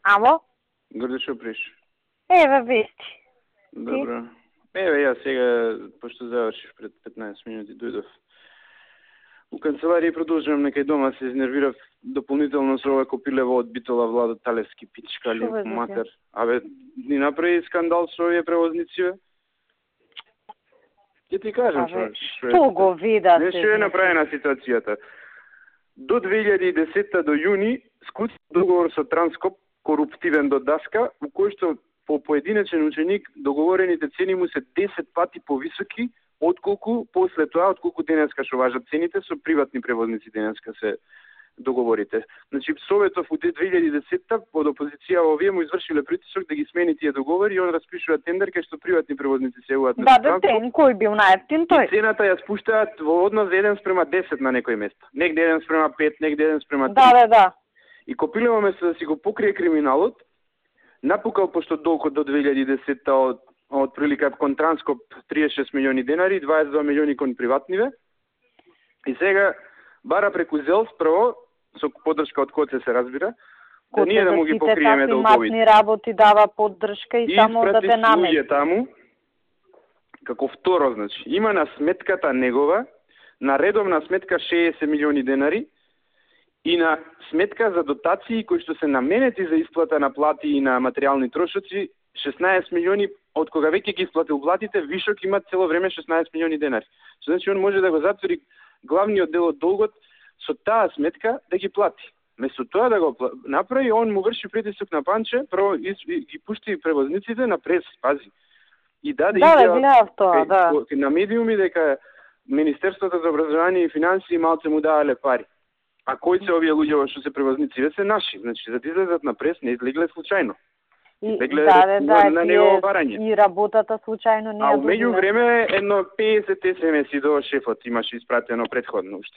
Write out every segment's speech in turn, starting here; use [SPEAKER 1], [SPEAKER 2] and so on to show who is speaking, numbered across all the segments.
[SPEAKER 1] Ало?
[SPEAKER 2] Горде шо приш?
[SPEAKER 1] Еве вести.
[SPEAKER 2] Добро. Еве, ја сега, пошто завршив пред 15 минути, дојдов у канцеларија и продолжувам некај дома, се изнервирав дополнително со ова копилево од Битола Владо Талевски пичка, ли матер. Абе, ни направи скандал со овие превозници, бе. Ќе ти кажам
[SPEAKER 1] што го вида се.
[SPEAKER 2] Нешто е направена ситуацијата. До 2010 до јуни склучи договор со Транскоп, коруптивен до даска, у кој што по поединечен ученик договорените цени му се 10 пати повисоки отколку после тоа, отколку денеска што важат цените со приватни превозници денеска се договорите. Значи Советов у 2010 под опозиција овие му извршиле притисок да ги смени тие договори и он распишува тендер кај што приватни превозници се јавуваат на
[SPEAKER 1] Транспорт. Да, кој бил најевтин тој?
[SPEAKER 2] Цената ја спуштаат во однос 1:10 на некој место. Негде 1:5, негде 1:3.
[SPEAKER 1] Да.
[SPEAKER 2] И Копилево место да си го покрие криминалот, напукал пошто долгот до 2010 од прилика кон Транскоп 36 милиони денари, 22 милиони кон приватниве. И сега бара преку ЗЕЛС прво со поддршка од Коце се разбира, да ние да му ги покриеме долговите.
[SPEAKER 1] Матни работи дава поддршка и само да те намери.
[SPEAKER 2] И таму, како второ, значи, има на сметката негова, на редовна сметка 60 милиони денари и на сметка за дотации кои што се наменети за исплата на плати и на материјални трошоци 16 милиони, од кога веќе ги исплатил платите, вишок има цело време 16 милиони денари. Значи он може да го затвори главниот дел од долгот со таа сметка да ги плати. Место тоа да го направи, он му врши притисок на Панче, прво ги пушти превозниците на прес, пази. И даде на медиуми дека Министерството за образование и финансии малце му давале пари. А кои се овие луѓе што се превозници? Се наши, значи за да излезат на прес не излегле случајно.
[SPEAKER 1] И
[SPEAKER 2] на негово барање.
[SPEAKER 1] И работата случајно не е.
[SPEAKER 2] А меѓу време едно 50 SMS до шефот имаше испратено предходно уште.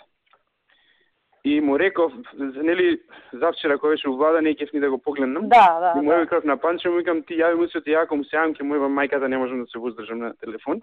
[SPEAKER 2] И му реков, нели, завчера кој беше у влада, не кеф ни да го погледнам.
[SPEAKER 1] Да.
[SPEAKER 2] И му реков на Панче, му викам, ти јави му се, ти јако му се јавам, ке му јавам мајката, не можам да се воздржам на телефон.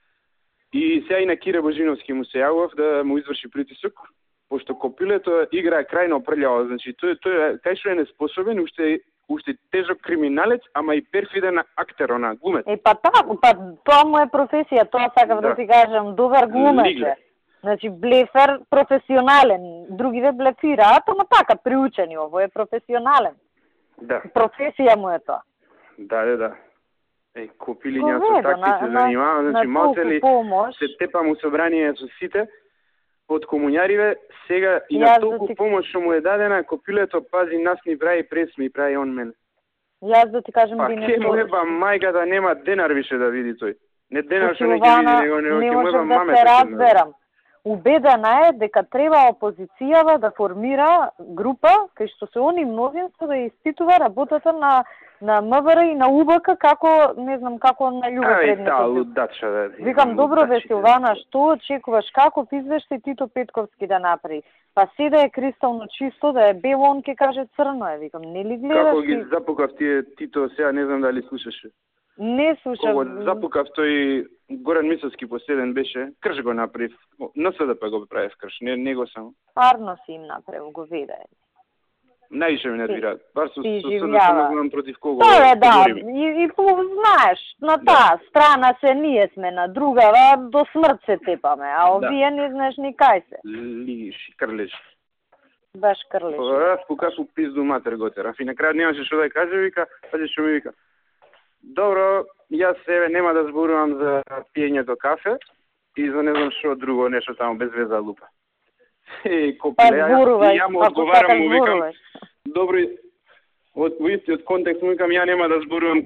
[SPEAKER 2] И сега и на Кире Божиновски му се јавав да му изврши притисок, пошто Копилето играе крајно прљаво, значи тој кај што е неспособен, уште тежок криминалец, ама и перфиден актер, она глумец.
[SPEAKER 1] Тоа му е професија, тоа сакав да ти кажам, добар глумец е. Значи блефер професионален, другиве блефираат, ама така приучени, ово е професионален.
[SPEAKER 2] Да.
[SPEAKER 1] Професија му е тоа.
[SPEAKER 2] Да. Копилиња со такви се занимава, значи малце ли се тепа му собрание со сите од комуњариве, сега и на толку помош што му е дадена, Копилето пази нас ни прави прес, ми прави он мене.
[SPEAKER 1] Јас да ти кажам
[SPEAKER 2] би нешто. Ке му еба мајката нема денар више да види тој. Не денар што не ќе види, него не ќе му еба мамета.
[SPEAKER 1] Не разберам. Убедена е дека треба опозицијава да формира група кај што се они мнозинство да испитува работата на МВР и на УБК како, не знам, како на љубе предметот. Викам, добро бе Силвана, што очекуваш, каков извештај Тито Петковски да направи? Па се да е кристално чисто, да е бело, он ќе каже црно е. Викам, не ли гледаш?
[SPEAKER 2] Како ги запукав тие Тито, сега не знам дали слушаше.
[SPEAKER 1] Не слушам.
[SPEAKER 2] Кога запукав тој Горан Мисовски последен беше, крш го направив. НСДП го правив крш, не го само.
[SPEAKER 1] Парно си им направил, го виде.
[SPEAKER 2] Најше ме нервираат. Бар со СДСМ против кого.
[SPEAKER 1] Тоа е, да. И знаеш, на таа страна се ние сме, на другава до смрт се тепаме, а овие не знаеш ни кај се.
[SPEAKER 2] Лиш, крлеш.
[SPEAKER 1] Баш крлеш.
[SPEAKER 2] Пукаш у пизду матер готера. И на крај немаше што да каже, вика, пази што ми вика. Добро, јас себе нема да зборувам за пиењето кафе и за не знам што друго, нешто таму без веза лупа. Копиле, ја му одговарам, му викам, добро, во истиот контекст му викам, ја нема да зборувам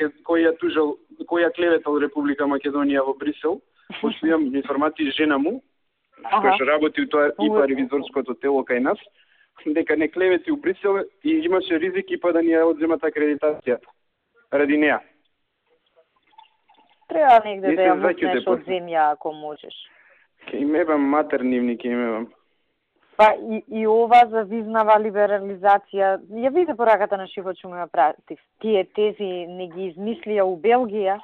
[SPEAKER 2] кој ја клеветал Република Македонија во Брисел, пошто имам информации жена му, која што работи у тоа ИПА ревизорското тело кај нас, дека не клевети у Брисел и имаше ризик ИПА да ни ја одземат акредитацијата. Ради неа.
[SPEAKER 1] Треба негде да ја мутнеш од земја, ако можеш.
[SPEAKER 2] Ке им ебам матернивни, ке им ебам.
[SPEAKER 1] Па и ова за визнава либерализација, ја виде пораката на Шифот што му ја пратив. Тие тези не ги измислија у Белгија.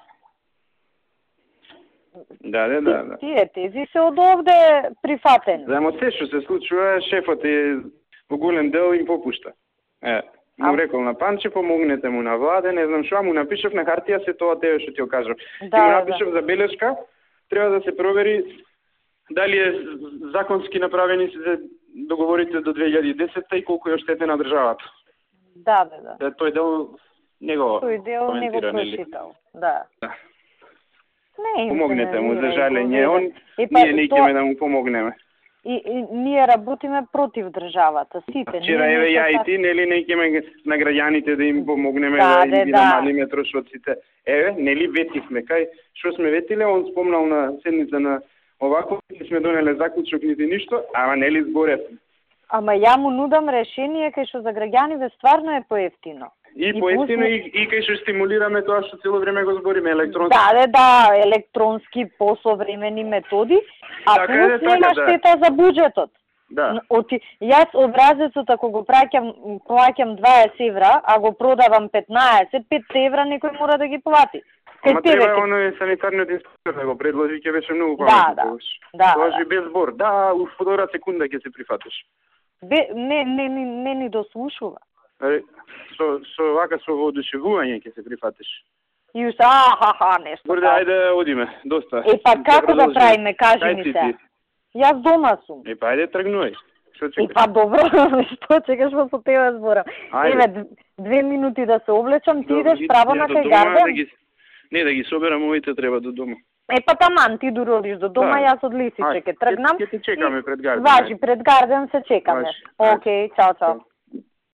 [SPEAKER 2] Да.
[SPEAKER 1] Тие тези се од овде прифатени.
[SPEAKER 2] Знамо се што се случува, шефот е во голем дел им попушта. Му рекол на Панче, помогнете му на Владе, не знам што, му напишав на хартија се тоа тебе што ти го кажав.
[SPEAKER 1] Да,
[SPEAKER 2] и му напишав за белешка, треба да се провери дали е законски направени се договорите до 2010 и колку е штете на државата.
[SPEAKER 1] Да.
[SPEAKER 2] Тој дел него
[SPEAKER 1] прочитал. Да. Не,
[SPEAKER 2] помогнете му за жалење, ние не икеме да му помогнеме.
[SPEAKER 1] И ние работиме против државата, сите.
[SPEAKER 2] Вчера еве ја и ти, нели не икеме на граѓаните да им помогнеме да им намалиме трошоците. Еве, нели ветивме, кај што сме ветиле, он спомнал на седница на овако, не сме донеле заклучок нити ништо, ама нели зборев. Ама
[SPEAKER 1] ја му нудам решение кај што за граѓаните стварно е поевтино.
[SPEAKER 2] И поевтино и кај што стимулираме тоа што цело време го збориме, електронски.
[SPEAKER 1] Да, електронски посовремени методи, а плюс нема штета за буџетот.
[SPEAKER 2] Да.
[SPEAKER 1] Јас образецот ако го плаќам 20 евра, а го продавам 15, 5 евра некој мора да ги плати.
[SPEAKER 2] Ама треба оној санитарниот инспектор да го предложи, ќе беше многу паметно.
[SPEAKER 1] Да.
[SPEAKER 2] Тоа без збор. Да, у втората секунда ќе се прифатиш.
[SPEAKER 1] Не ни дослушува.
[SPEAKER 2] Со вака со воодушевување ќе се прифатиш.
[SPEAKER 1] Нешто.
[SPEAKER 2] Борде, ајде одиме, доста.
[SPEAKER 1] Па како да правиме, кажи ми се. Јас дома сум.
[SPEAKER 2] Па ајде тргнувај. Што чекаш?
[SPEAKER 1] Па добро, што чекаш со тебе збора. Еве 2 минути да се облечам, ти идеш право на кај Гарден.
[SPEAKER 2] Не, да ги соберам овоите треба до дома.
[SPEAKER 1] Па таман ти дородиш до дома, јас од Лисиче ќе тргнам.
[SPEAKER 2] Ќе те чекаме пред Гарден.
[SPEAKER 1] Важи, пред Гарден се чекаме. Океј, чао.